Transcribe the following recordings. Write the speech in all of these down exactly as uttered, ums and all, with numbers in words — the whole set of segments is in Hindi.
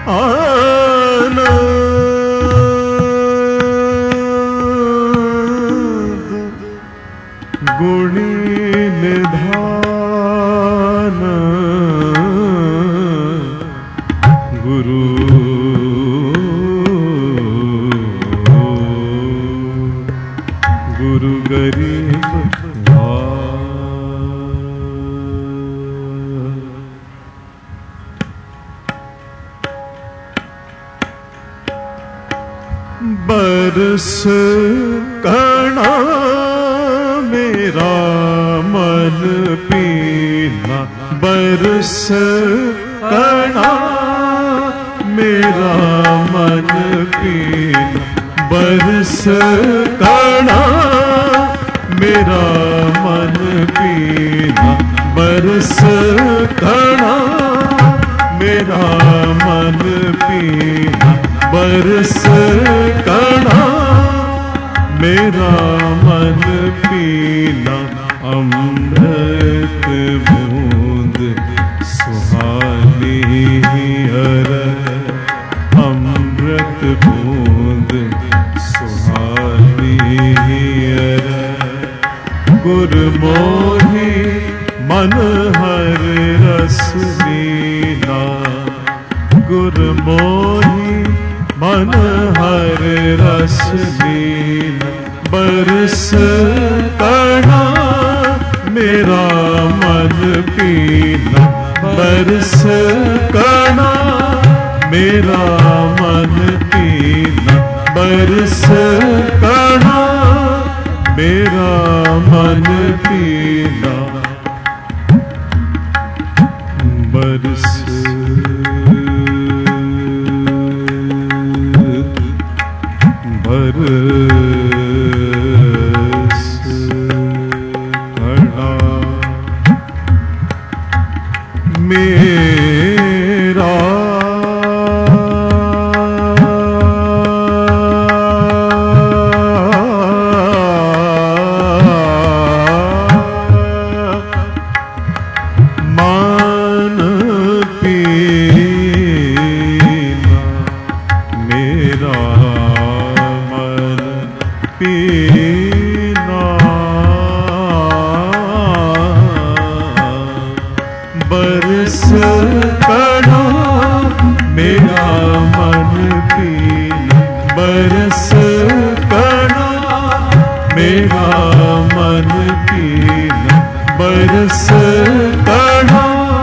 गुणी निधान गुरु गुरु गरीब बरस कणा मेरा मन पीना, बरस कणा मेरा मन पीना, बरस कणा मेरा मन पीना, बरस कणा मेरा मन पीना, बरस कणा मेरा मन पीना। अमृत बूंद सुहानी हर, अमृत बूंद सुहानी हर, गुरमोही मन हर रस लीला, गुरमोही मन हर रस लीला। बरस कणा मेरा मन पीना, बरस कणा मेरा मन पीना, बरस कणा मेरा मन पीना। बरस बरस कणा मेरा मन पीना, मेरा पीना। बरस कणा मेरा मन पीना, बरस कणा मेरा मन पीना, बरस कणा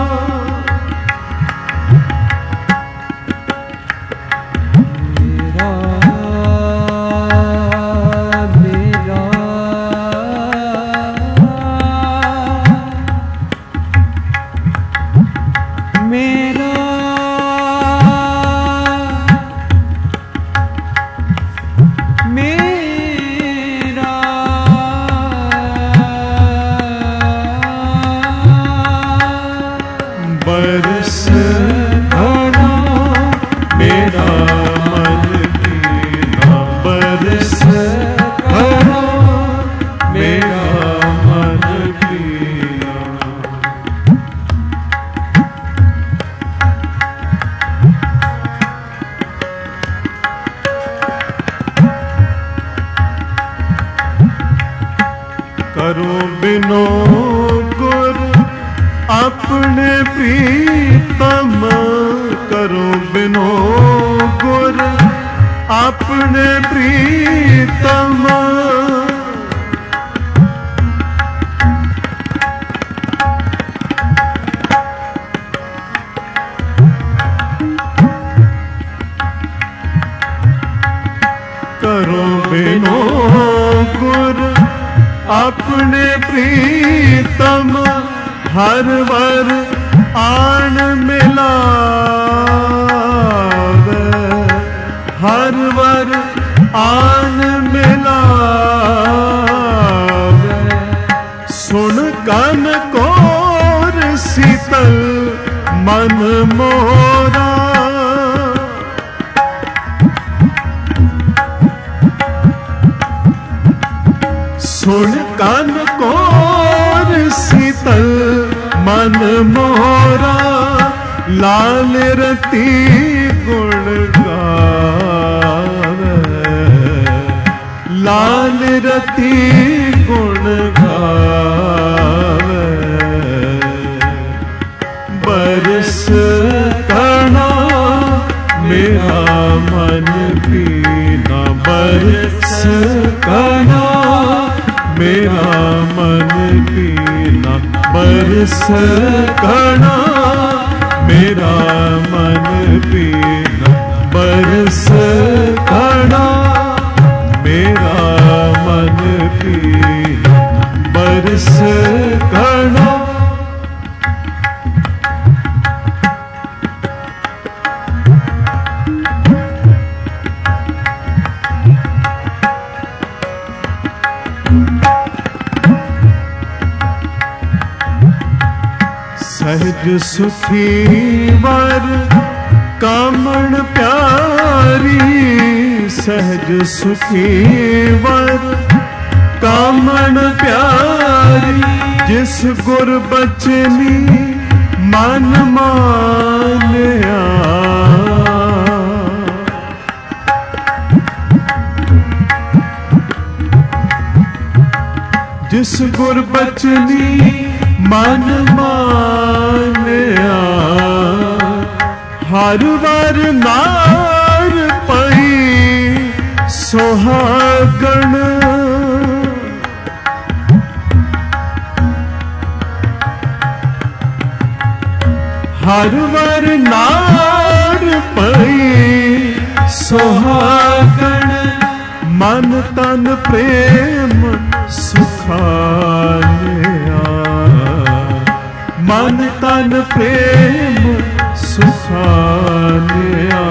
बरस कणा मेरा मन पीना, बरस कणा मेरा मन पीना। करो बिनो गुर अपने प्रीतम, करो बिनो गुर अपने प्रीतम। करो बिनो गुर अपने प्रीतम, हर वर आन मिलावे, हर वर आन मिलावे। सुन कन कोर शीतल मन मोरा, सुन कन कोर शीतल मन मोरा। लाल रती गुण गावे, लाल रति गुण गावे, बरस कणा मेरा मन पीना, बरस कणा मेरा मन पीना, बरस कणा मेरा मन पीना, बरस कणा मेरा मन पीना, बरस कणा। सहज सुखी वर कामण प्यारी, सहज सुखी वर कामण प्यारी, जिस गुर बचनी मन मानया, जिस गुर बचनी मन मानया, हर वर नार पई सुहागण, हर वर नार पई सुहागण, मन तन प्रेम सुखालिया, मन तन प्रेम सुखालिया,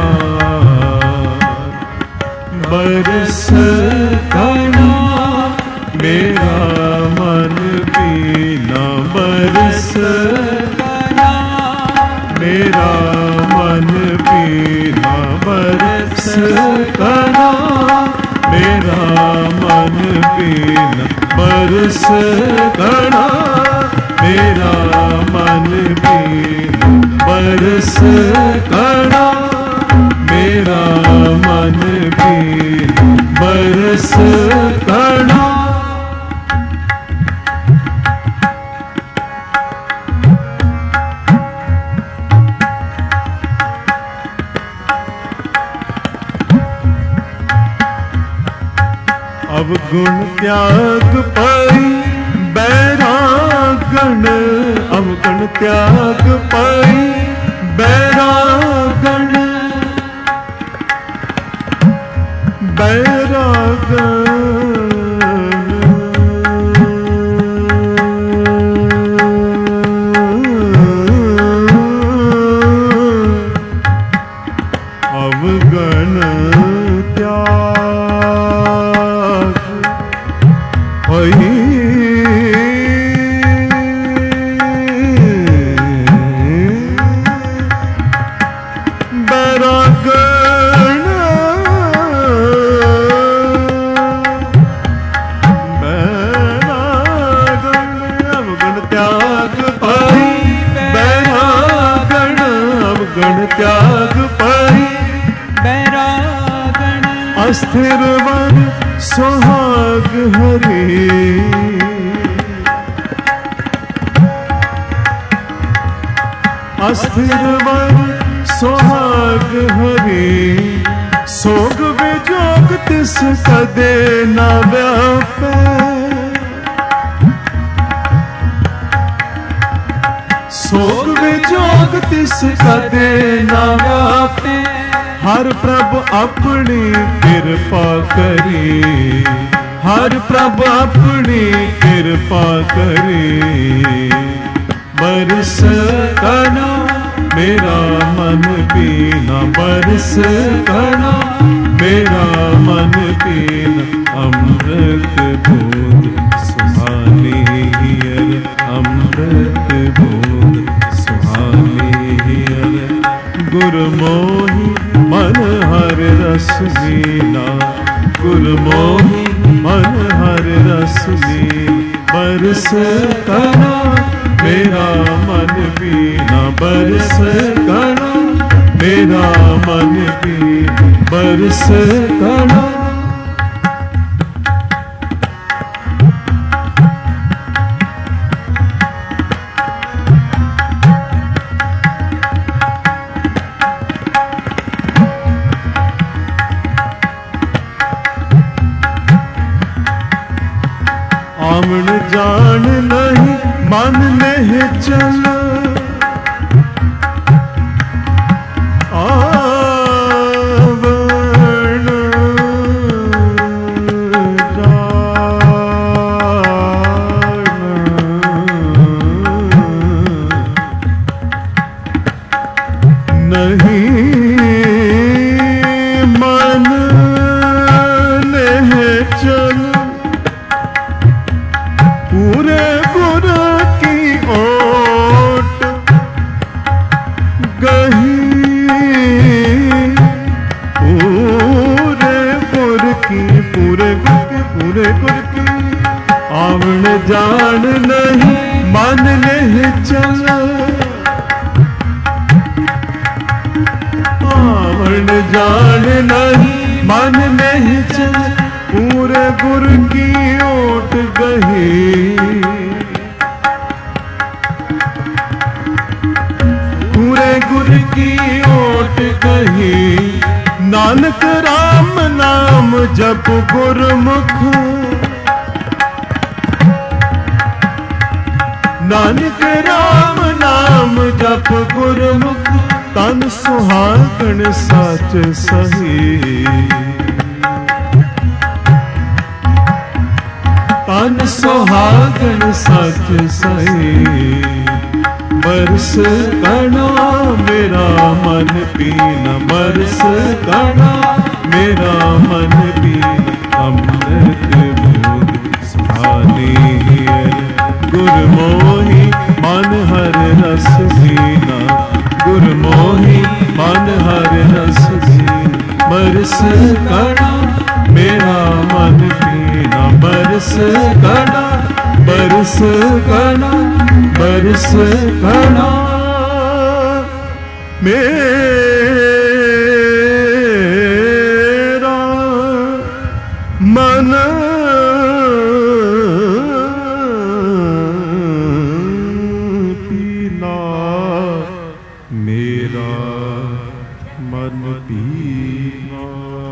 बरस कणा मेरा मन पीना, बरस कणा मेरा मन पीना, बरस कणा मेरा मन पीना, बरस कणा मेरा मन पीना, बरस कणा मेरा मन पीना, बरस कणा। अवगुण त्याग पाई बैरागण, अवगुण त्याग पाई बैरागण, बैरागण अवगुण त्याग पाई त्याग पाई बैरागण, अस्थिर वर सुहाग हरि, अस्थिर वर सुहाग हरि, सोग विजोग तिस कदे न व्यापे, सोग विजोग तिस कदे न व्यापे, हर प्रभु अपनी कृपा करी, हर प्रभु अपनी कृपा करी, बरस कणा मेरा मन पीना, बरस कणा मेरा मन पीना, अमृत बूंद सुहानी हियर, अमृत बूंद सुहानी हियर, गुरमोही मन हर रस मीना, गुरमोही मन हर रस मीना, बरस कणा मेरा मन पीना, बरस कणा मेरा मेरा मन भी बरस कणा। आमण जान नहीं मन में चल, आवन जान नहीं मन ले चल, आवन जान नहीं मन ले चल, पूरे गुर की ओट गही, पूरे गुर की ओट गही। नानक राम नाम जप गुरमुख, नानक राम नाम जप गुरमुख, तन सुहागन सच सही, तन सुहागन सच सही। बरस कणा मेरा मन पीना, बरस कणा मेरा मन पीना। अमृत बूंद सुहानी गुर मोही मन हर रस पीना, गुर मोही मन हर रस पीना। बरस कणा मेरा मन पीना, बरस कणा, बरस कणा, बरस कणा मेरा मन पीना, मेरा मन पीना।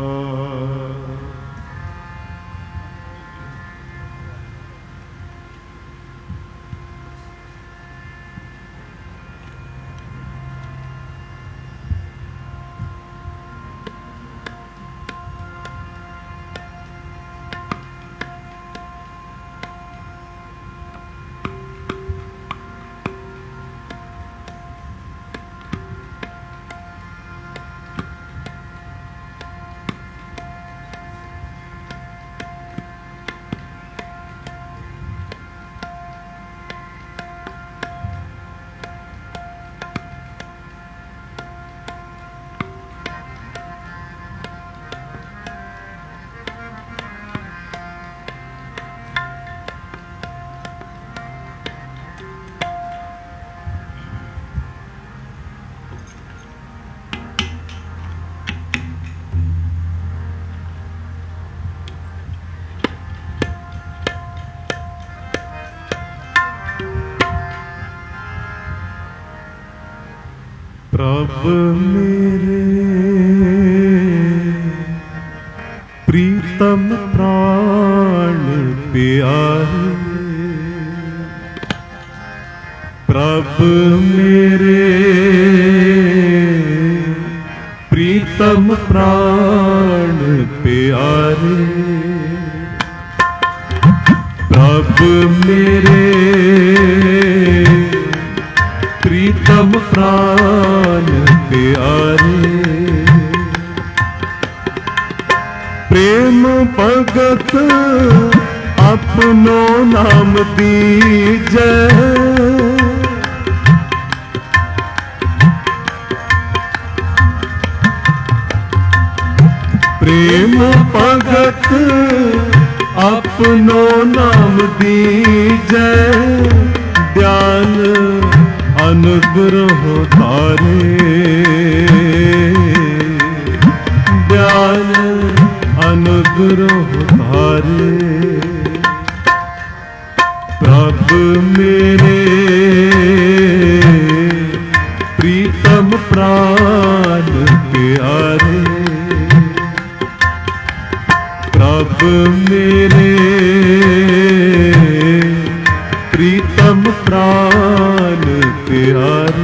प्रभ मेरे प्रीतम प्राण प्यारे, प्रभ मेरे प्रीतम प्राण प्यारे, प्रभ मेरे प्रीतम प्राण प्यारे। प्रेम भगत अपनो नाम दीजै, प्रेम भगत अपनो नाम दीजै। ध्यान अनुग्रह तारे, अनुग्रह धारे। प्रभु मेरे प्रीतम प्राण प्यारे। प्रभु मेरे प्रीतम प्राण प्यारे।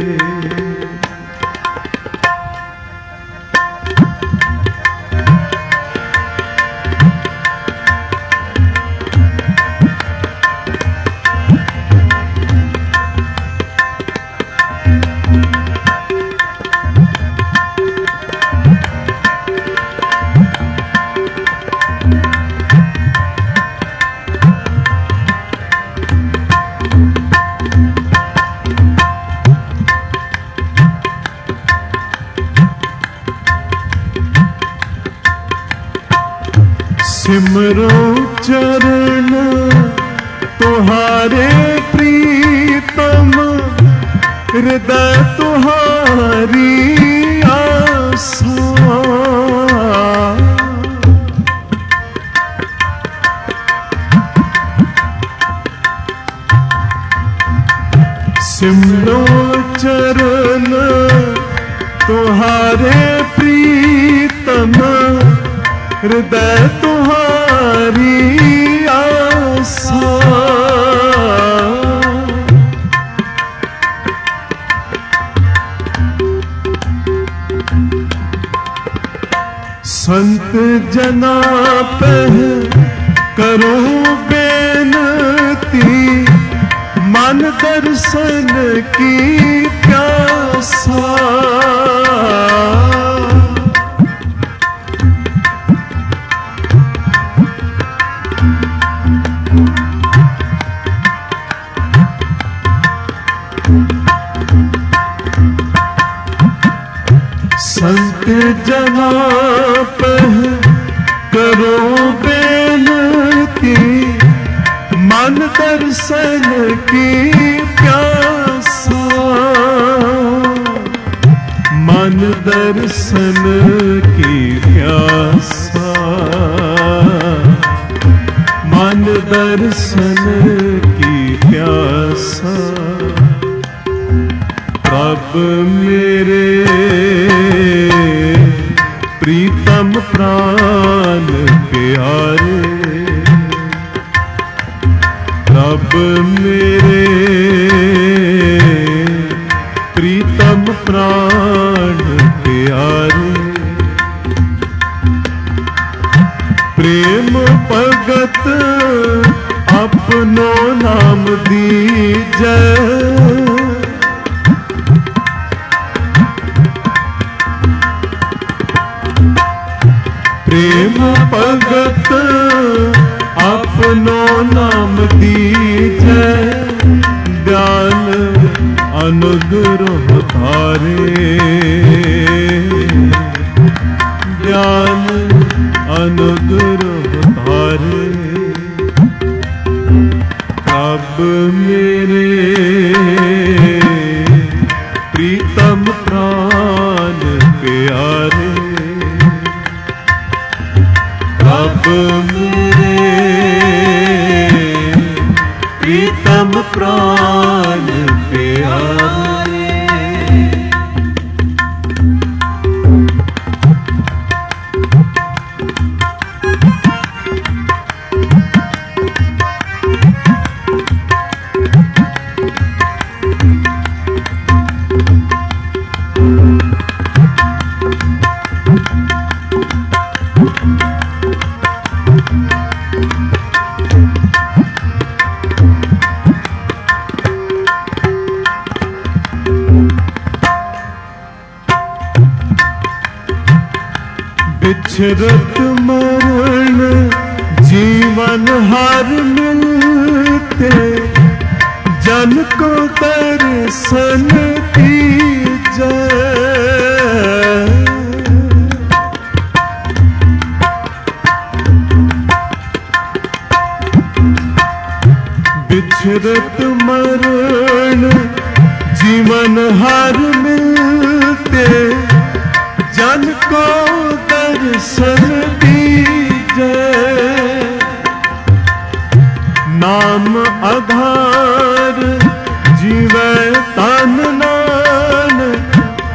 सिमरो चरण तुहारे प्रीतम, हृदय तुहारी आसा। सिमरो चरण तुहारे प्रीतम, हृदय तुहारी आसा। संत जना पर करो बेनती, मन दर्शन की प्यासा। संत जना पर करो बेनती, मन दर्शन की प्यासा। मन दर्शन की प्यासा, मन दर्शन की प्यासा। प्रभु मेरे प्रीतम प्राण प्यारे। प्रभु मेरे प्रीतम प्राण प्यारे। प्रेम भगत अपनो नाम दीजै, प्रेम भगत अपनो नाम दीजै, ज्ञान अनुग्रह धारे। ज्ञान अनुग्रह धारे। अब मेरे प्रीतम प्राण प्यारे। अब मेरे प्रीतम प्राण प्यारे। बिछरत मरण जीवन हर मिलते, जन को दर्शन दीजै। बिछरत मरण जीवन हर मिलते, जन को दर्शन दीजै। नाम आधार जीवै तन नानक।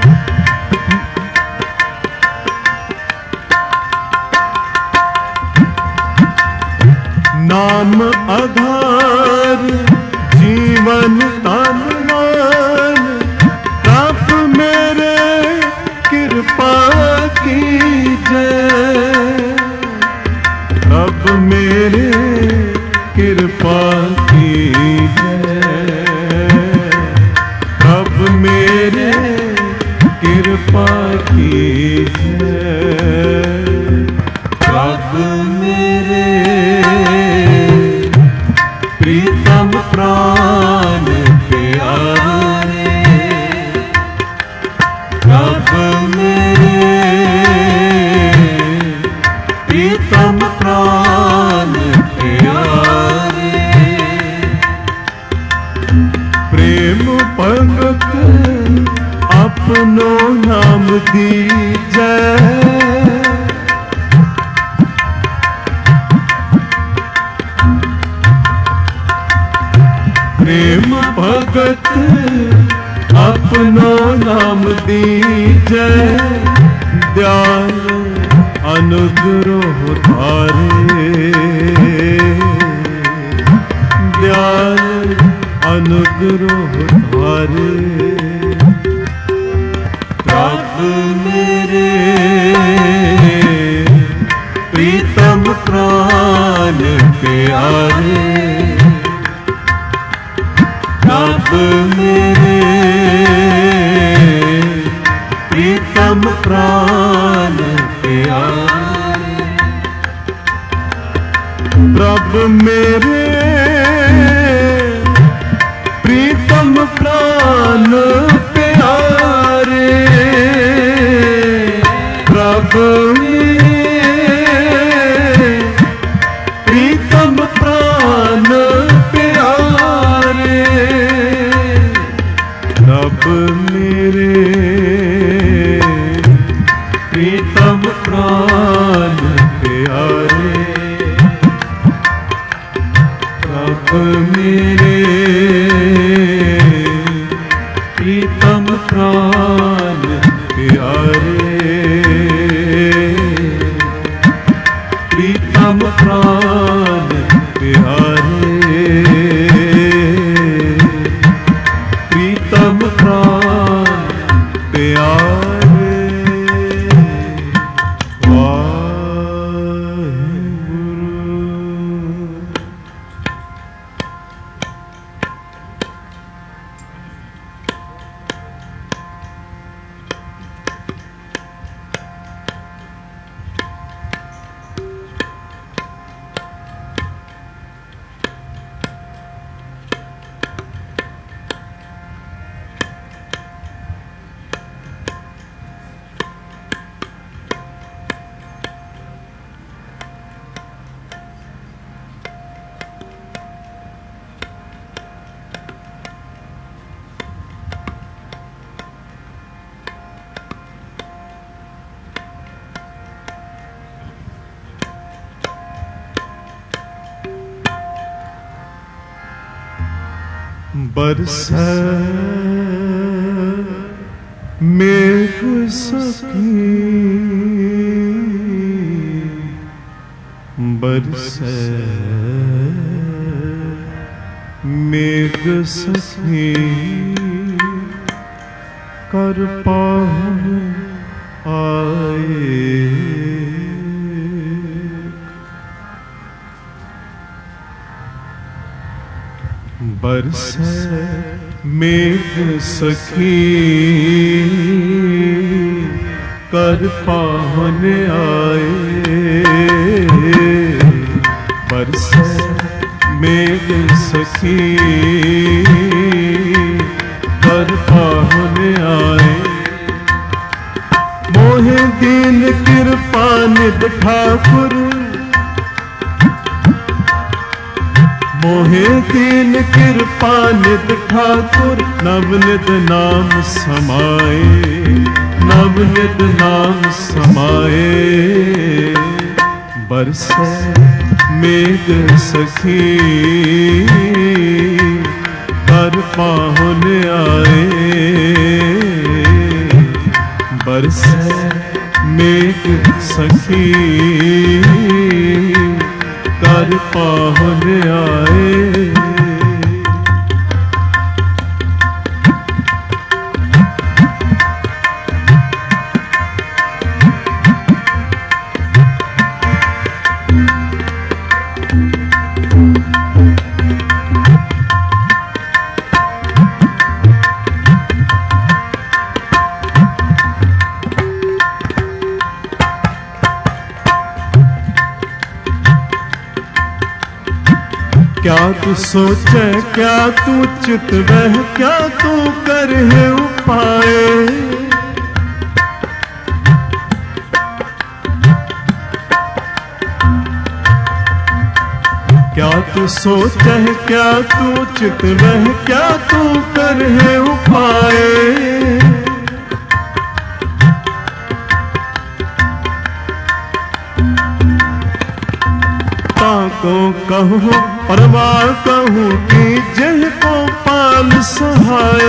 नाम आधार जीवन तन नानक। तप मेरे कृपा कीजै, तप मेरे कृपा कीजै, तप मेरे कृपा कीजै। तप मेरे प्रीतम प्राण प्यारे, तप मेरे प्रीतम प्राण प्यारे। प्रेम भगत अपनो नाम दीजै, प्रेम भगत अपनो नाम दीजै। दयाल अनुग्रह धारे, दयाल अनुग्रह धारे। तप मेरे प्रीतम प्राण प्यारे, तप मेरे प्रीतम प्राण प्यारे। प्रभु मेरे प्रीतम प्राण प्यारे, प्रभु मेरे प्रीतम प्राण प्यारे। तप मेरे प्रीतम प्राण प्यारे, तप मेरे प्रीतम प्राण प्यारे, प्रीतम प्राण प्यारे, प्रीतम प्राण प्यारे। बरसै मेघ सखी, बरसै मेघ सखी। कर पाहुन आए, बरसै मेघ सखी। कर पाहुन आए, बरसै मेघ सखी। कर पाहुन आए, मोहे दीन कृपा निध ठाकुर। मोहे दीन कृपा निध ठाकुर। नव निध नाम समाए, नव निध नाम समाए। बरसै मेघ सखी कर पाहुन आए, बरसे मेघ सखी कर पाहुन आए। क्या तू सोचे क्या तू चित वह क्या तू करे उपाय, क्या तू सोचे क्या तू चित वह क्या तू करे उपाय। को कहूँ परवार कहूँ कि जिह को पाल सहाय,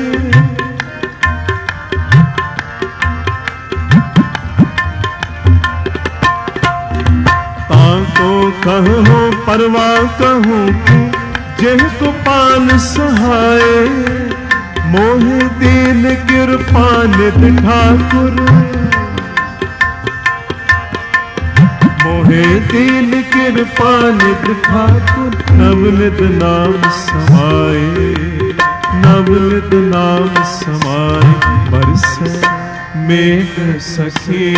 ताको कहूँ परवार कहूँ कि जिह को पाल सहाय। मोहे दीन कृपा निध ठाकुर, मोहे दीन कृपा निध ठाकुर। नवनिध नाम समाए, नवनिध नाम समाए। बरसे मेघ सखी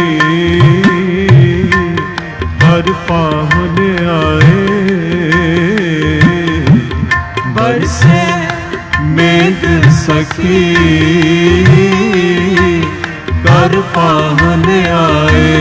कर पाहुन आए, बरसे मेघ सखी कर पाहुन आए।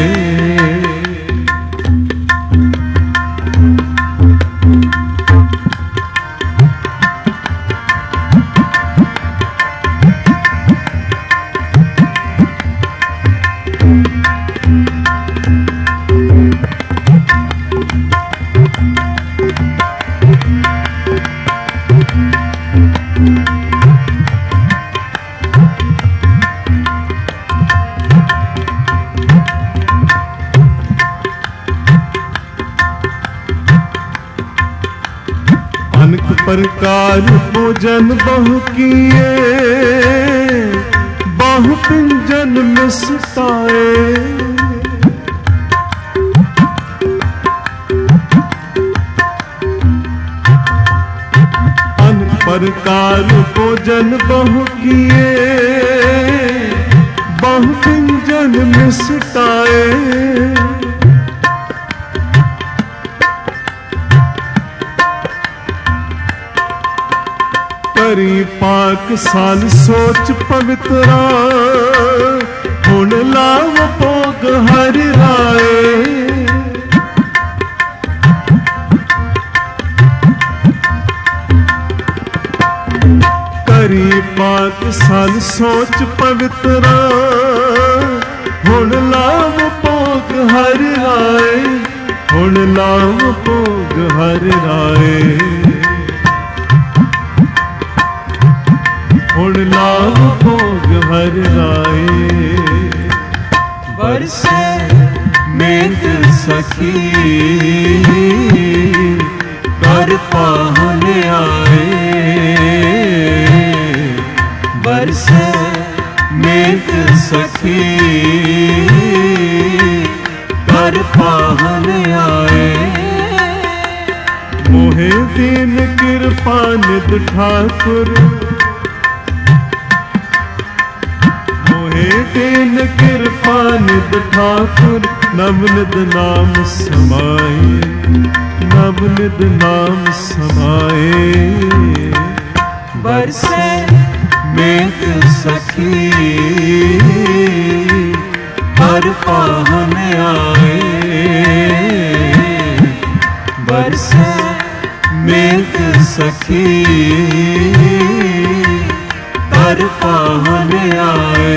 अनेक प्रकार भोजन बहु किए, बहु पिंजन में सिताए। अनेक प्रकार भोजन बहु किए, बहु पिंजन में सिताए। करी पाक साल सोच पवित्रा, हुण लाव भोग हरि राय। करी पाक साल सोच पवित्रा, हुण लाव भोग हरि राय। हुण लाव भोग हरि राय, हुण लाव भोग हरि राय। बरसे मेघ सखी कर पाहुन आए, बरसे मेघ सखी कर पाहुन आए। मोहे दीन कृपा निध ठाकुर, दीन कृपा निध ठाकुर। नवनिध नाम समाए, नवनिध नाम समाए। बरसे मेघ सखी कर पाहुन आए, बरसे मेघ सखी कर पाहुन आए।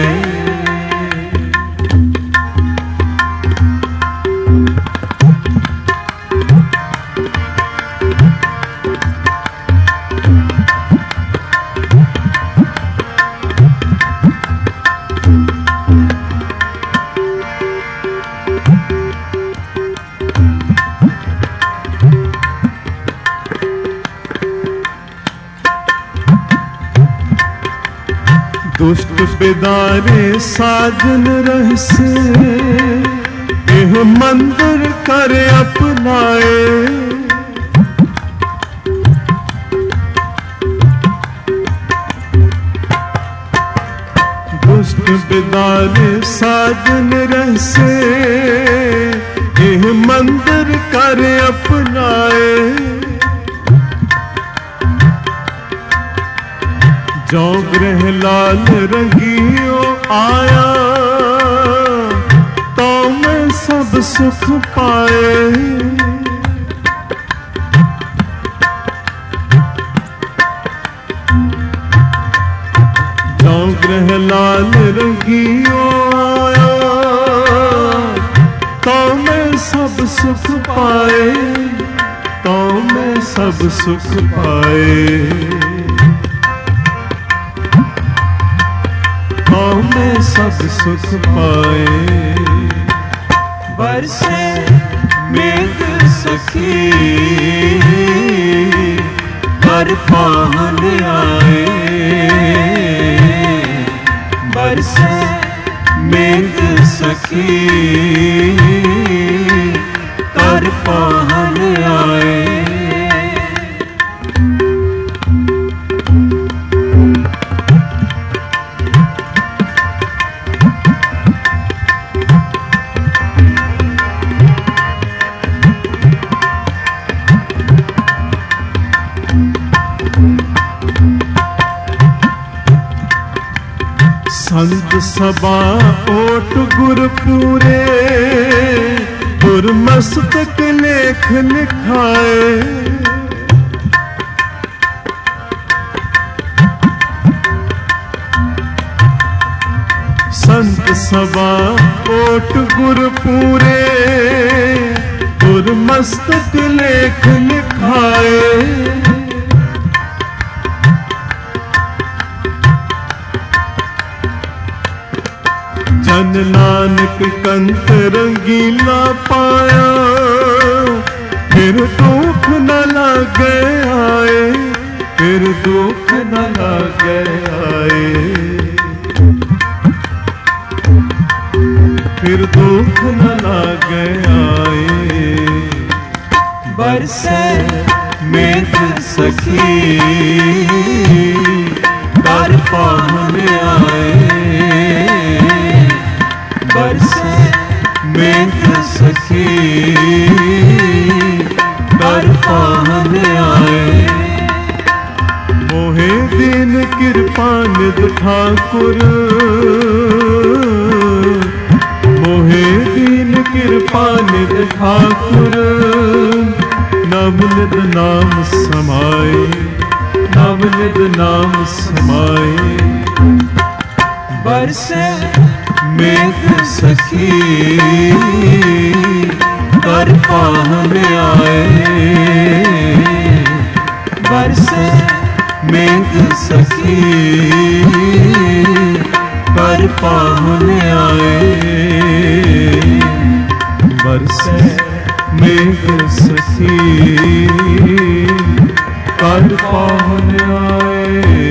दुष्ट बिदारे साजन रहसे एह मंदिर कर अपनाए। दुष्ट बिदारे साजन रहसे एह मंदिर कर अपनाए। जो ग्रह लाल रंगियो आया तो मैं सब सुख पाए। जो ग्रह लाल रंगियो आया तो मैं सब सुख पाए, तो मैं सब सुख पाए। मैं सब सुख पाए। बरसे मेघ सखी कर पावन आए। बरसे मेघ सखी कर पावन आए। संत सभा ओट गुर पूरे गुर मस्तक लेख लिखाए। संत सभा ओट गुर पूरे गुर मस्तक लेख लिखाए। जन नानक कंत रंगीला पाया फिर दुख न लागे आए। फिर दुख न लागे आए। फिर दुख न लागे आए। बरसे मेघ सखी कर पावन आए। बरसे मेघ सखी कर पावन आए। मोहे दीन कृपा निध ठाकुर। मोहे दीन कृपा निध ठाकुर। नवनिध नाम समाए। नवनिध नाम समाए। बरसे मेघ सखी कर पावन आए। बरसे मेघ सखी कर पावन आए। बरसे मेघ सखी कर पावन आए।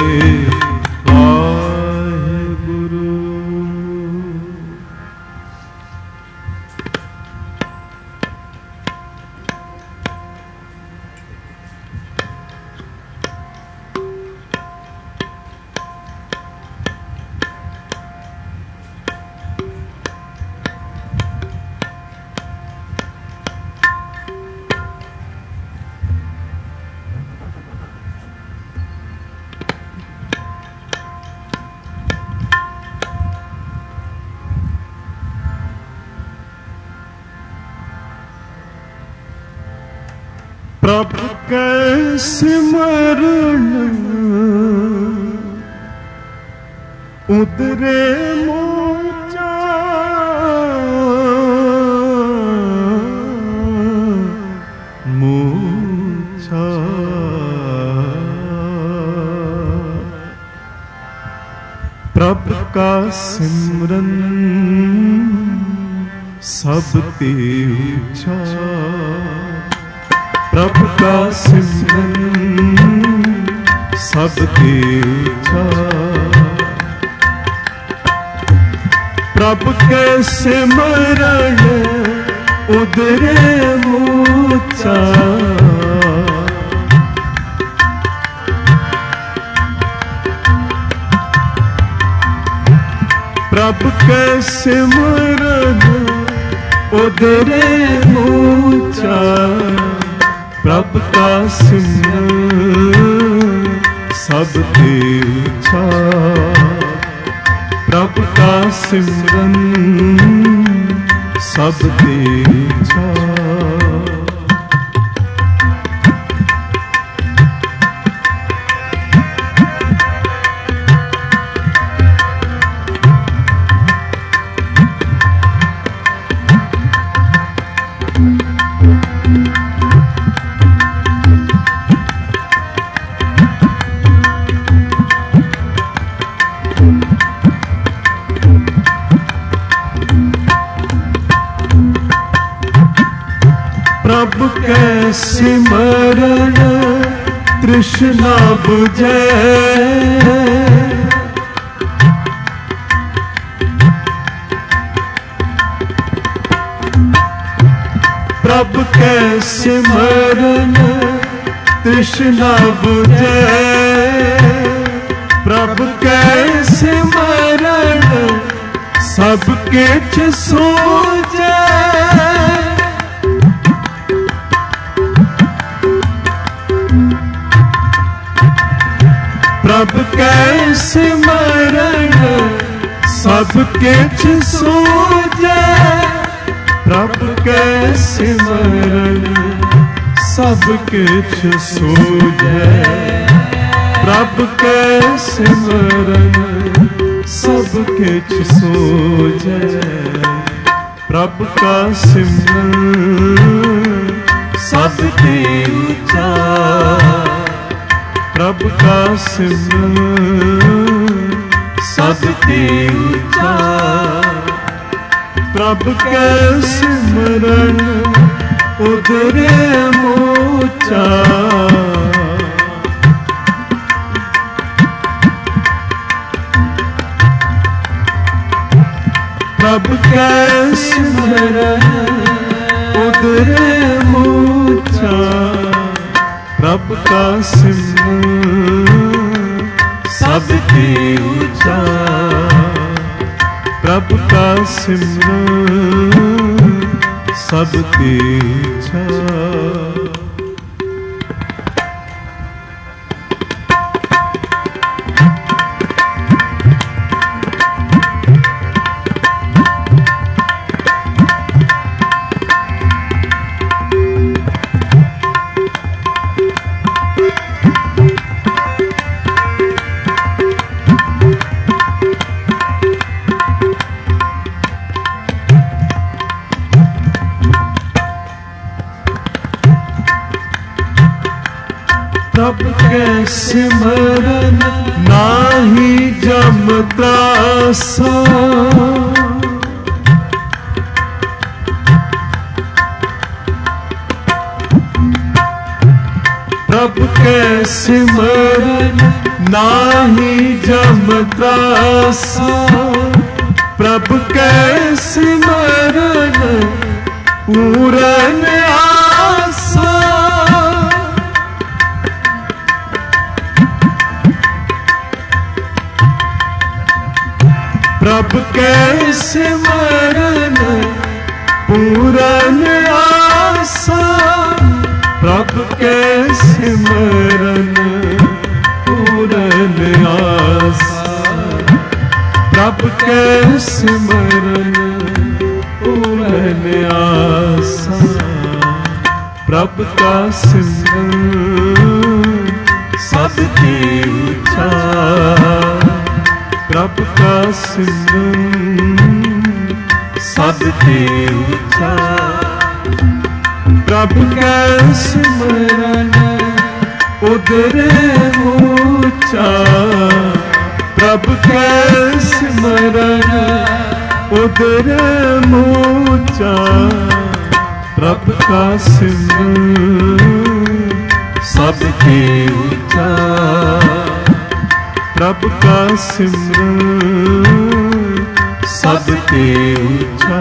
प्रभु के सिमरन उदरे मोचा। मूछा प्रभु का सिमरन सब ते ऊंचा। प्रभु का सिमरन सब ते ऊंचा। प्रभु के सिमरण उदरे ऊंचा, प्रभु के सिमरन उदरे ऊंचा, प्रभु का सिमरन सबसे ऊंचा, प्रभु का सिमरन सबसे ऊंचा। प्रभु के सिमरन तृष्णा बुझे, प्रभु के सिमरन तृष्णा बुझे, प्रभु के सिमरन सबके सूझे, प्रभु के सिमरन सबके सूझे, प्रभु के सिमरन सबके सूझे, प्रभु के सिमरन सबके सूझे, प्रभु का सिमरन सबसे ऊंचा, प्रभु का सिमरन सबसे ऊंचा, प्रभु के सिमरन उदरे ऊंचा, प्रभु के सिमरन उदरे ऊंचा, प्रभु का सिमरन सबसे ऊंचा, प्रभु का सिमरन सबसे ऊंचा। प्रभु के सिमरन नाही जमता सा, प्रभु के सिमरन नाही जमता सा, प्रभु के सिमरन पूरन आसा, प्रभु के सिमरन पूरन आसा, प्रभु के सिमरन पूरन आसा, प्रभु के सिमरन पूरन आसा, प्रभु का सिमरन सबसे ऊंचा, प्रभु का सिमरन सबसे ऊंचा, प्रभु का सिमरन उदरे ऊंचा, प्रभु का सिमरन उदरे ऊंचा, प्रभु का सिमरन सबसे ऊंचा, प्रभु का सिमरन सब ते ऊंचा।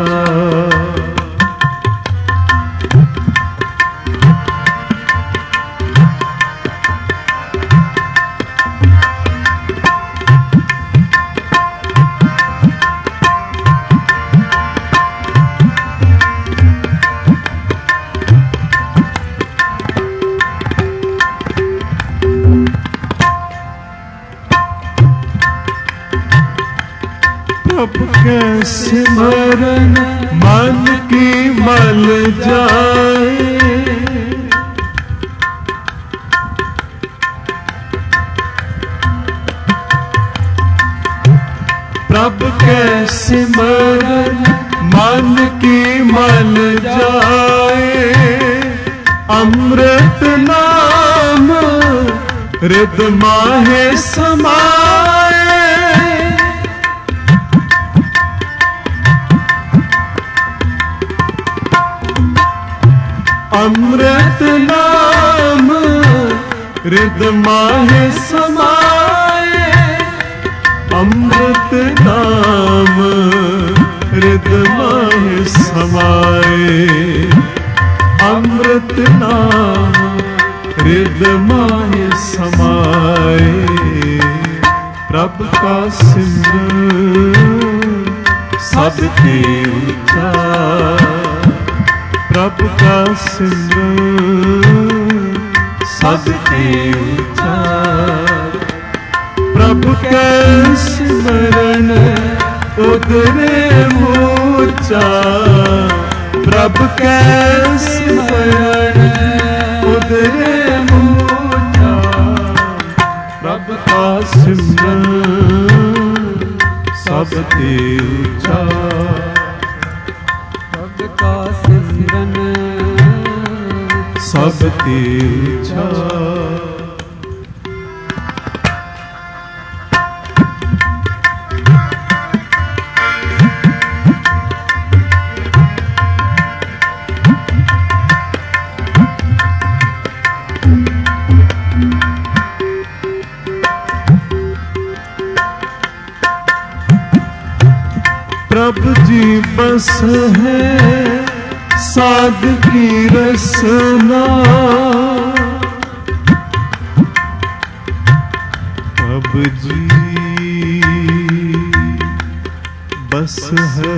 प्रभु के सिमरन मन की मल जाए, प्रभु के सिमरन मन की मल जाए। अमृत नाम हृदय माहे समाए, अमृत नाम हृदय माहे समाए। अमृत नाम हृदय माहे समाए। अमृत नाम हृदय माहे समाए। प्रभु का सिमरन सब ते ऊंचा, प्रभु का सिमरन सब ते ऊंचा। प्रभु का सिमरन उतरे ऊंचा, प्रभु का सिमरन उतरे ऊंचा। प्रभु का सिमरन सब ते ऊंचा, प्रभु का सिमरन सब ते ऊंचा। प्रभु जी बस है साध की रसना, प्रभु जी बस है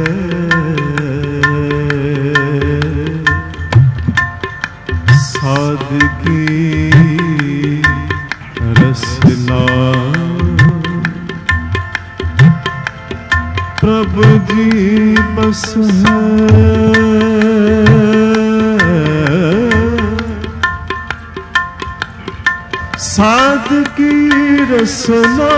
साध की रसना। प्रभु जी बस है साध की रसना।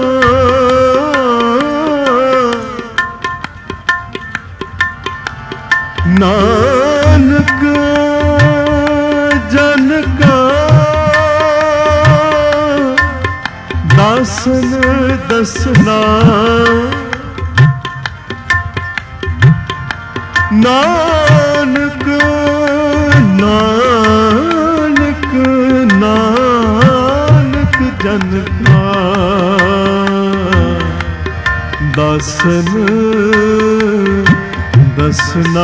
नानक जन का दासन दसना। नानक नानक नानक जन का दासन दसना।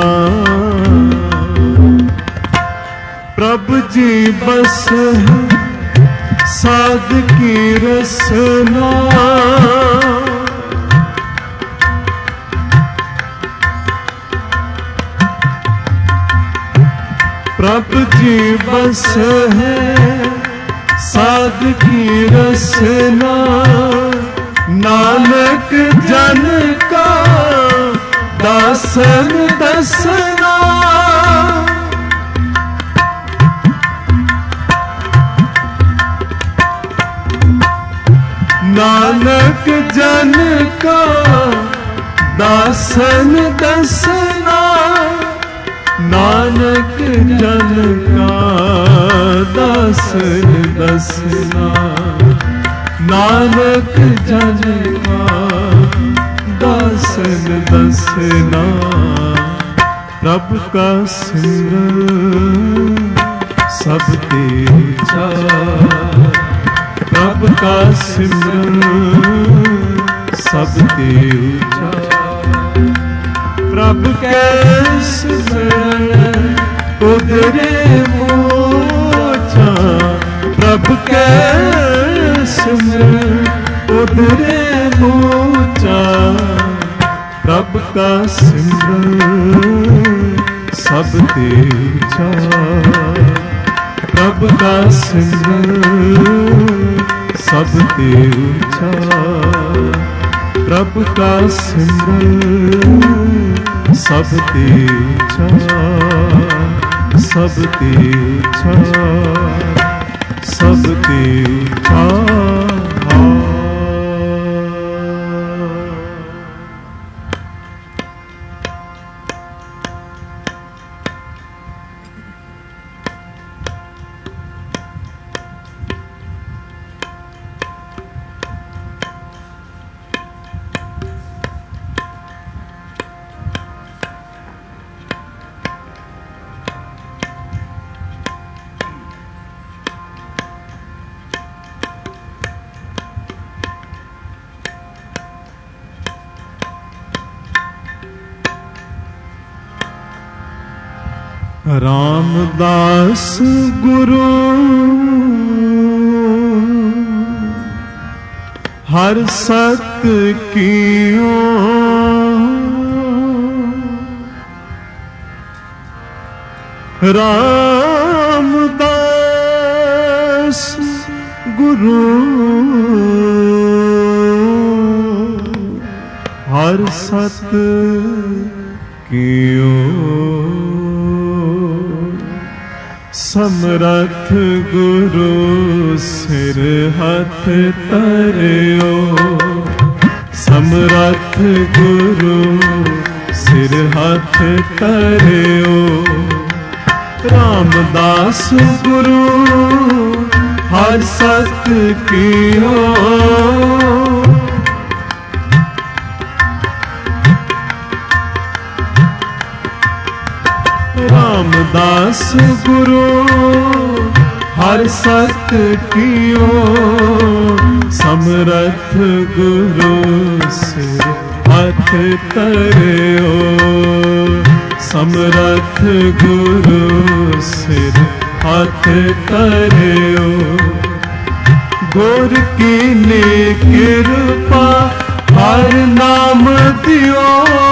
प्रभु जी बस है साध की रसना। प्रभु जी बस है साध की रसना। नानक जन का दासन दसना। नानक जन का दासन दसना। नानक जन का दासन दसना। नानक जन का दासन दसना। प्रभु का सिमरन सब ते ऊंचा। प्रभु का सिमरन सब ते ऊंचा। प्रभु कै सिमरन उधरे मोचा, प्रभु कै सिमरन उधरे मोचा। प्रभु का सिमरन सब ते ऊंचा, प्रभु का सिमरन सब ते ऊंचा, प्रभु का सिमरन सब ते ऊंचा, सब ते ऊंचा, सब ते ऊंचा। रामदास गुरु हर सत कियो, रामदास गुरु हर सत कियो। समरथ गुरु सिर हाथ तरियो, समरथ गुरु सिर हाथ तरियो। रामदास गुरु हर सत कियो, रामदास गुरु हर सत कियो। समरथ गुरु सिर हाथ तरियो, समरथ गुरु सिर हाथ तरियो। गुर की ने कृपा हर नाम दियो,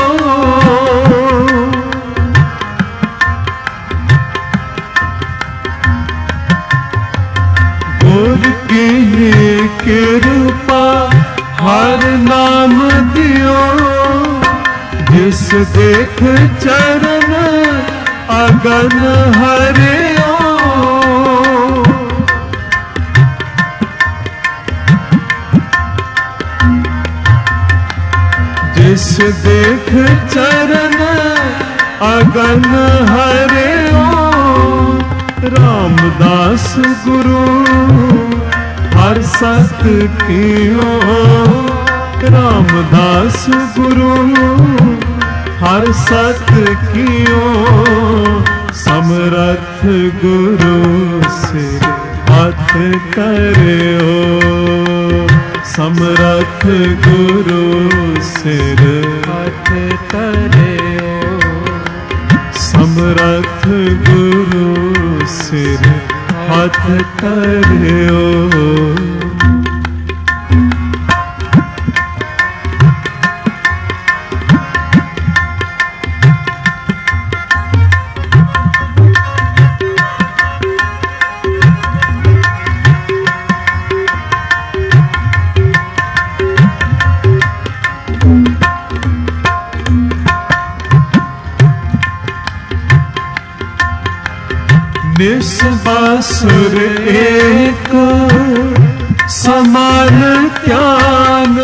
गुर की कृपा हर नाम दियो। जिस देख चरण अगन हरियो, जिस देख चरण अगन हरियो। रामदास गुरु हर सत कियो, रामदास गुरु हर सत कियो। समरथ गुरु सिर हाथ तरियो, समरथ गुरु सिर हाथ तरियो। समरथ गुरु सिर हाथ तरियो। निस्बासुर एक समान ज्ञान,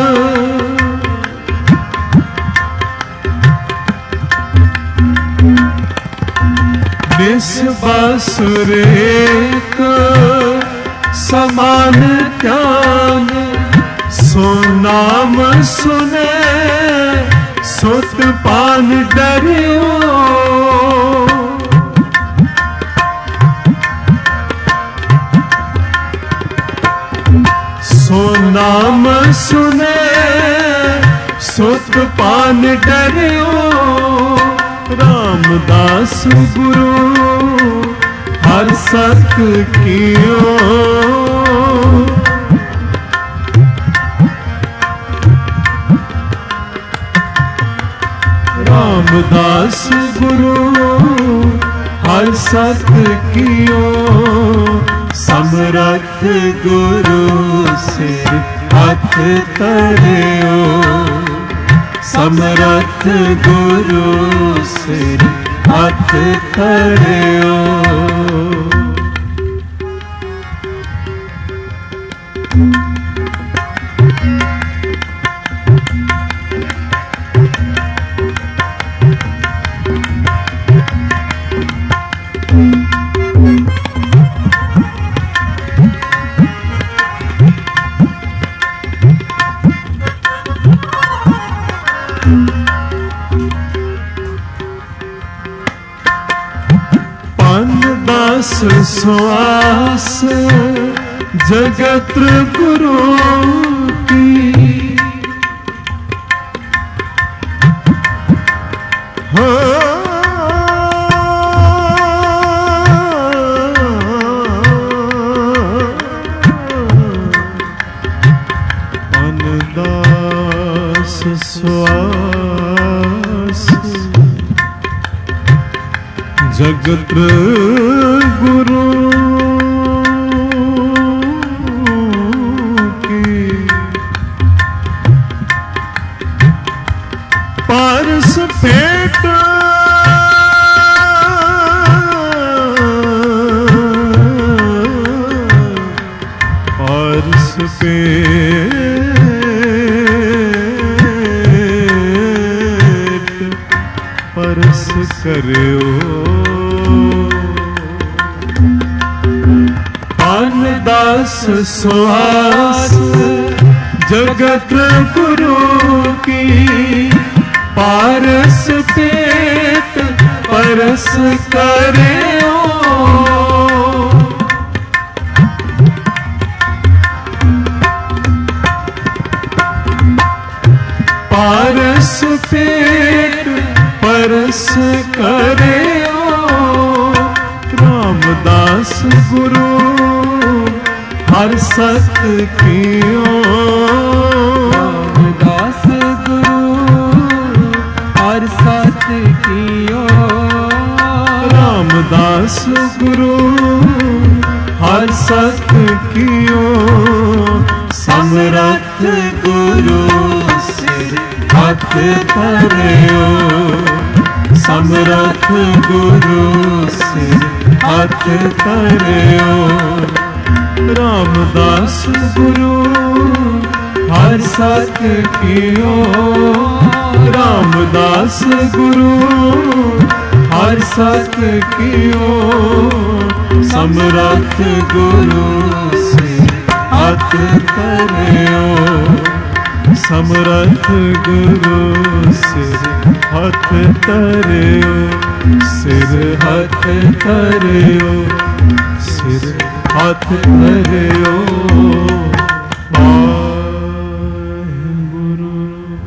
निस्बासुर एक समान ज्ञान। सो नाम सुने सुत पान डरियो, सो नाम सुने सुत पान डरियो रामदास गुरु हर सत कियो। रामदास गुरु हर सत कियो। समरथ गुरु सिर हथ धरियो। समरथ गुरु सिर हथ धरियो। श्वास जगत गुरु की हो। अनदास श्वास जगत गुरु की। पारस पेट पारस पेट परस करियो। दास सुहास जगत गुरु की। पारस पेट परस करियो। पारस पेट परस करियो। रामदास गुरु हर सत कियो। रामदास गुरु हर सत कियो। रामदास गुरु हर सत कियो। समरथ गुरु सिर हथ धरियो। समरथ गुरु सिर हथ धरियो। रामदास गुरु हर सत कियो। रामदास गुरु हर सत कियो। समरथ गुरु सिर हथ धरियो। समरथ गुरु सिर हथ धरियो। सिर हथ धरियो। सिर हथ धरियो। वाहिगुरु।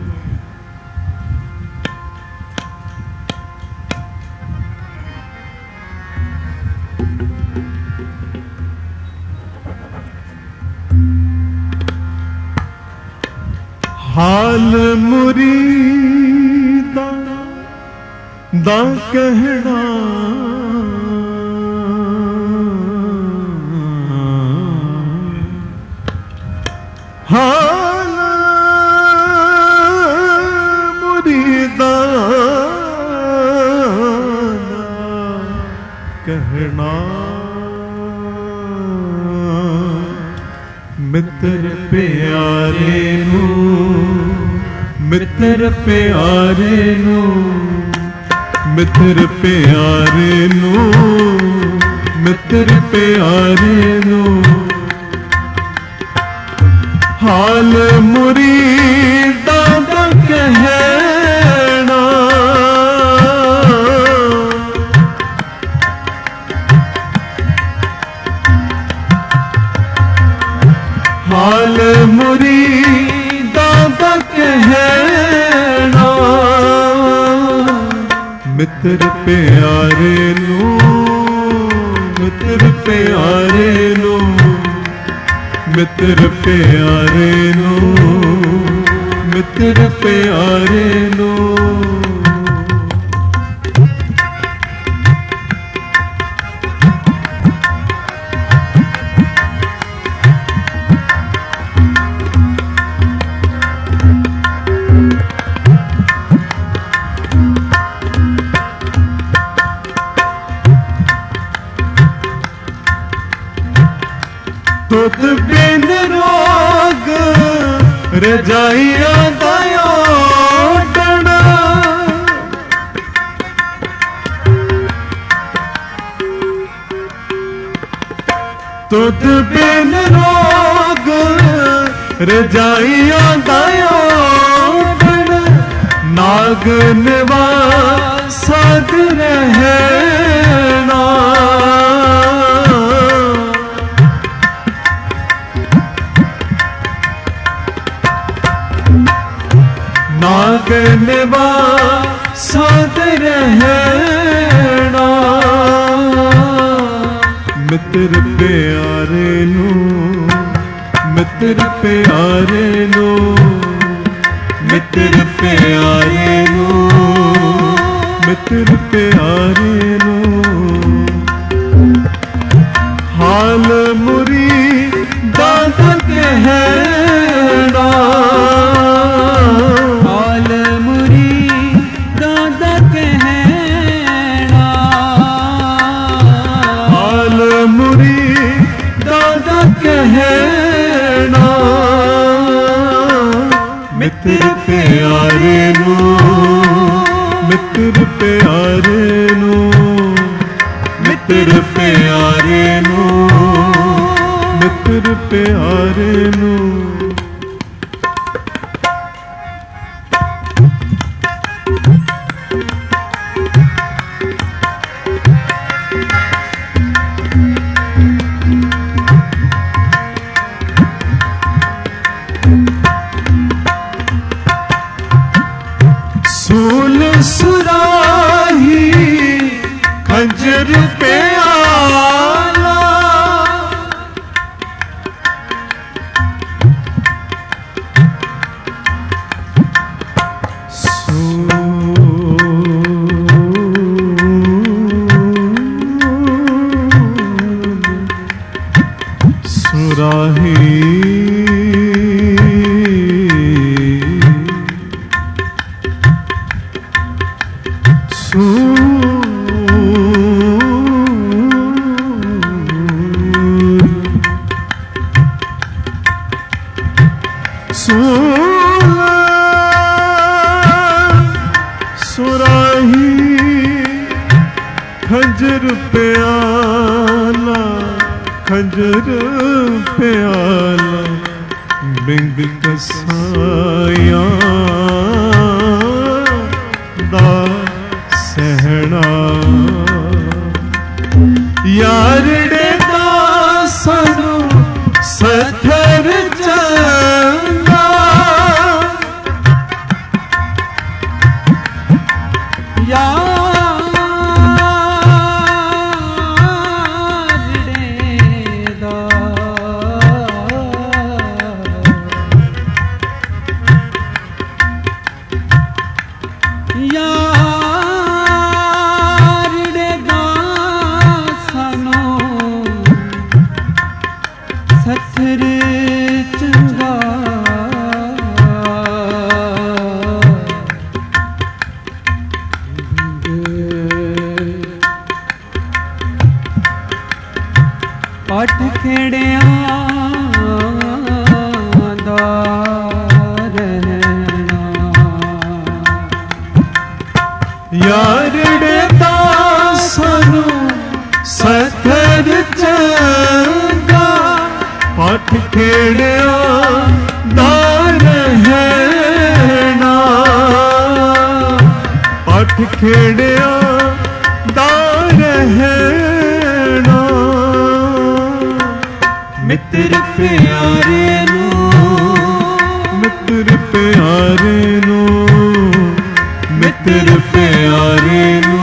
हाल मुरीदा दा कहना। हाल मुरीदा कहना। मित्र प्यारे नू मित्र प्यारे नू मित्र प्यारे नू मित्र प्यारे नू। हाल मुरीदा दा कहना। हाल मुरीदा दा कहना। मित्र प्यारे नो, मित्र प्यारे नो, मित्र प्यारे नो, मित्र प्यारे नो। तुत बिन रोग रजाइया दया डना, तुत बिन रोग रजाइया दया डना, नाग निवास सद रहना, नाग निवास सद रहना। मित्र प्यारे नो, मित्र प्यारे नो, मित्र प्यारे नो, मित्र प्यारे नो। हाल मुरी दाद कहना, कहना। मित्र प्यारे नो, मित्र प्यारे नो, मित्र प्यारे नो, मित्र प्यारे नो। सूल सुराही खंजर प्याला, सुराही सुराही खंजर प्याला, खंजर प्याला, बिंग कसाया दा सहना। यारड़े दासनु सथर चंगा, सथर चंगा। पट खेड़िया दा रहना, यारड़े दासनु सथर चंगा। पट खेड़िया दा रहना, पट खेड़िया दा रहना। मित्र प्यारे नो, मित्र प्यारे नो, मित्र प्यारे नो,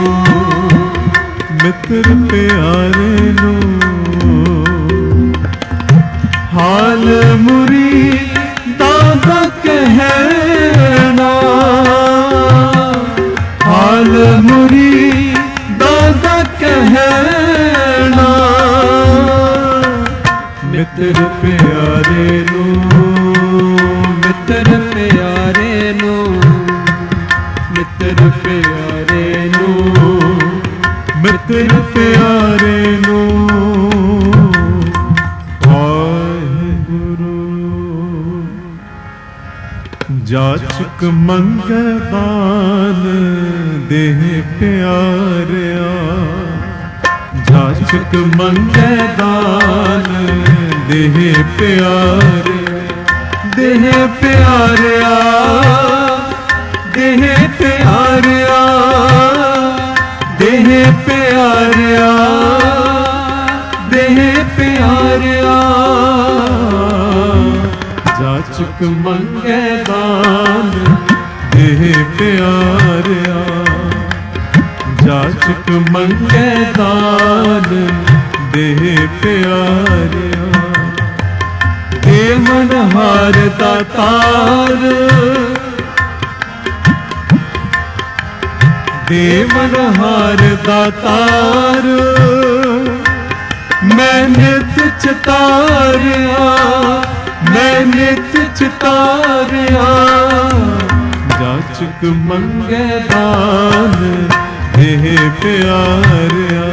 ਜਾਚਕ ਮੰਗੈ ਦਾਨ ਦੇਹ ਪਿਆਰਿਆ, ਜਾਚਕ ਮੰਗੈ ਦਾਨ ਦੇਹ ਪਿਆਰਿਆ, ਦੇਹ ਪਿਆਰਿਆ, ਦੇਹ ਪਿਆਰਿਆ, ਦੇਹ ਪਿਆਰਿਆ, ਦੇਹ ਪਿਆਰਿਆ। ਜਾਚਕ ਮੰਗੈ ਦਾਨ ਦੇਹ ਪਿਆਰਿਆ, ਜਾਚਕ ਮੰਗੈ ਦਾਨ ਦੇਹ ਪਿਆਰਿਆ। ਦੇਵਨਹਾਰ ਦਾਤਾਰ, ਦੇਵਨਹਾਰ ਦਾਤਾਰ, ਮੈਂ ਨਿਤ ਚਿਤਾਰਿਆ, ਮੈਂ ਨਿਤ ਚਿਤਾਰਿਆ। ਜਾਚਕ ਮੰਗੈ ਦਾਨ ਦੇਹ ਪਿਆਰਿਆ,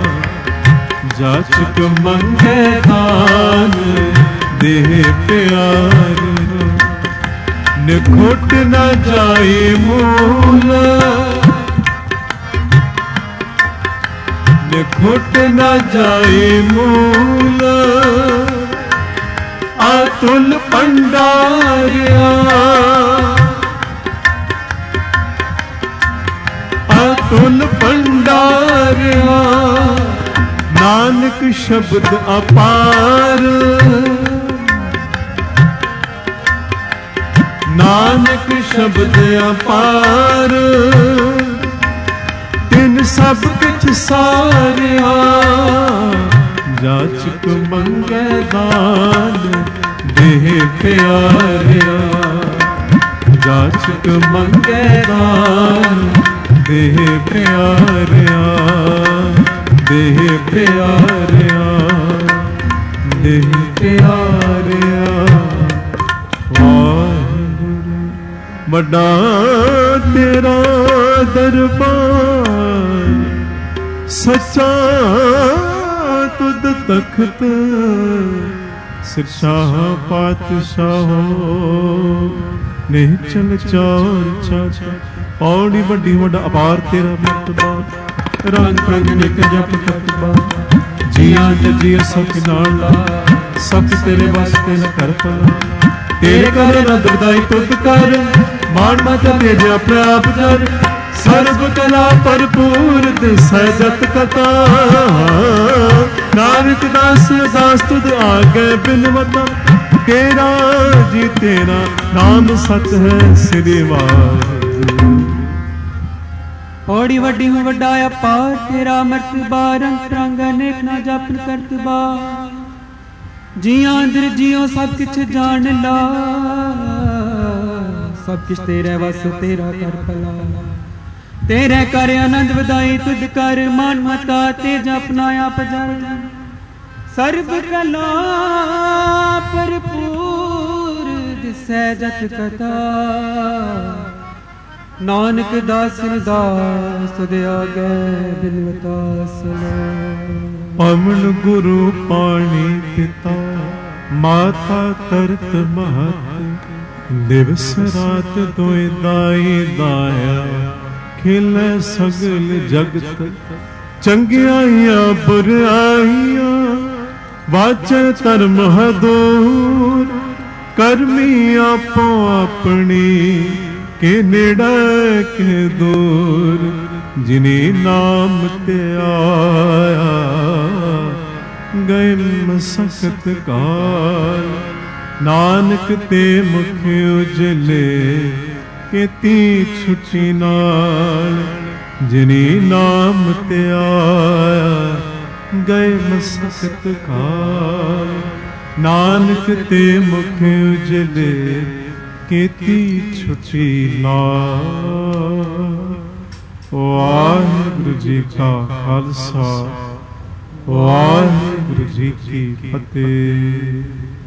ਜਾਚਕ ਮੰਗੈ ਦਾਨ ਦੇਹ ਪਿਆਰਿਆ। ਨਿਖੁੱਟ ਨ ਜਾਏ ਮੂਲ, ਨਿਖੁੱਟ ਨ ਜਾਏ ਮੂਲ, ਅਤੁਲ ਭੰਡਾਰਿਆ, ਅਤੁਲ ਭੰਡਾਰਿਆ। ਨਾਨਕ ਸ਼ਬਦ ਅਪਾਰ, ਨਾਨਕ ਸ਼ਬਦ ਅਪਾਰ। ਤਿਨ ਸਭ ਕਿਛ ਸਾਰਿਆ, ਜਾਚਕ ਮੰਗੈ ਦਾਨ ਦੇਹ ਪਿਆਰਿਆ, ਜਾਚਕ ਮੰਗੈ ਦਾਨ ਦੇਹ ਪਿਆਰਿਆ, ਦੇਹ ਪਿਆਰਿਆ, ਦੇਹ ਪਿਆਰਿਆ। ਵਾਹਿਗੁਰੂ ਵੱਡਾ ਤੇਰਾ ਦਰਬਾਰ, ਸੱਚਾ ਤੁਧ ਤਖਤ, ਸਿਰਸ਼ਾਹ ਪਾਤਸ਼ਾਹੋ ਨਿਹਚਲ ਚੌਰ ਚਾਚਾ। ਔੜੀ ਵੱਡੀ ਵੱਡਾ ਅਪਾਰ ਤੇਰਾ ਮਰਤਬਾ, ਰੰਗ ਰੰਗ ਨਿਕ ਜਪ ਤਤਬਾ। ਜੀਆਂ ਤੇ ਜੀਅ ਸੁਖ ਨਾਲ ਲਾ, ਸਭ ਤੇਰੇ ਵਾਸਤੇ ਨ ਕਰ ਪਲਾ। ਤੇਰੇ ਕਰ ਰਦ ਬਦਾਈ ਤੁਧ ਕਰ, ਮਾਣ ਮਤ ਭੇਜਿਆ ਪ੍ਰਭ ਜਨ। ਸਰਬ ਕਲਾ ਭਰਪੂਰ ਦਿਸੈ ਜਤ ਕਥਾ, ਨਾਨਕ ਦਾਸ ਦਾਸ ਤੁਧ ਆਗੇ ਬਿਨਵਤਾ। ਤੇਰਾ ਜੀ ਤੇਰਾ ਨਾਮ ਸਤ ਹੈ ਸ੍ਰੀ ਵਾਹਿਗੁਰੂ। ਔੜੀ ਵੱਡੀ ਹੂੰ ਵੱਡਾ ਅਪਾਰ ਤੇਰਾ ਮਰਤਬਾ, ਰੰਗ ਰੰਗ ਅਨੇਕ ਨਾ ਜਪਨ ਕਰਤਬਾ। ਜੀਆਂ ਅੰਦਰ ਜਿਉ ਸਭ ਕਿਛ ਜਾਣ ਲਾ, ਸਭ ਕਿਛ ਤੇਰੇ ਵਸ ਤੇਰਾ ਕਰ ਭਲਾ। ਤੇਰੇ ਕਰ ਆਨੰਦ ਵਧਾਈ ਤੁਧ ਕਰ, ਮਾਨ ਮਤਾ ਤੇ ਜਪਨਾ ਆਪ ਜਰ। ਸਰਬ ਕਲਾ ਭਰਪੂਰ ਦਿਸੈ ਜਤ ਕਥਾ, ਨਾਨਕ ਦਾਸਨ ਦਾਸ ਤੁਧ ਆਗੇ ਬਿਨਵਤਾ ਸਲਾਮ। ਪਵਨ ਗੁਰੂ ਪਾਣੀ ਪਿਤਾ, ਮਾਤਾ ਤਰਤ ਮਹਤ। ਦਿਵਸ ਰਾਤ ਦੋਇ ਦਾਈ ਦਾਇਆ, ਖਿਲੇ ਸਗਲ ਜਗਤ। ਚੰਗਿਆਈਆਂ ਬੁਰਾਈਆਂ, ਵਾਚੈ ਧਰਮ ਹਦੂਰ। ਕਰਮੀ ਆਪੋ ਆਪਣੀ, ਕੇ ਨੇੜੇ ਕੇ ਦੂਰ। ਜਿਨੇ ਨਾਮ ਤੇ ਆਇਆ, ਗਏ ਮਸਕਤ ਕਾਲ। ਨਾਨਕ ਤੇ ਮੁਖ ਉਜਲੇ, ਕੀਤੀ ਛੁੱਟੀ ਨਾਲ। ਜਿਨੇ ਨਾਮ ਤੇ ਆਇਆ, ਗਏ ਮਸਕਤ ਕਾਲ। ਨਾਨਕ ਤੇ ਮੁਖ ਉਜਲੇ, ਕੀਤੀ ਛੁੱਟੀ ਨਾਲ। ਵਾਹਿਗੁਰੂ ਜੀ ਕਾ ਖਾਲਸਾ, ਵਾਹਿਗੁਰੂ ਜੀ ਕੀ ਫਤਿਹ।